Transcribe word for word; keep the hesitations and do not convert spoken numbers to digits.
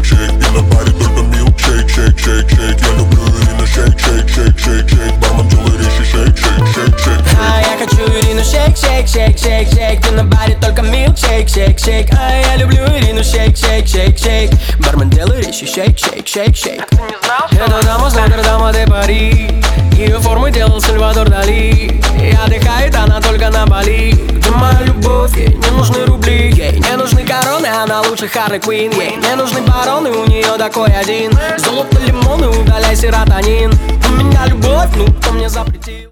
шейк, шейк. И на баре только милкшейк, шейк, шейк, шейк. Я люблю Ирину, шейк, шейк, шейк, шейк, шейк. Бармен делай резче, шейк, шейк, шейк, шейк. А я хочу Ирину, шейк, шейк, шейк, шейк, шейк. И на баре только милкшейк, шейк, шейк. А я люблю Ирину, шейк, шейк, шейк, шейк. Бармен делай резче, шейк, шейк, шейк, шейк. Эта дама с Нотр-Дама де Пари. Ее формы делал Сальвадор Дали. И отдыхает она только на Бали. Где моя любовь? Ей не нужны рубли. Ей не нужны короны, она лучше Харли Квин. Ей не нужны бароны, у нее такой один. Золото, лимоны, удаляй серотонин. У меня любовь, ну кто мне запретил?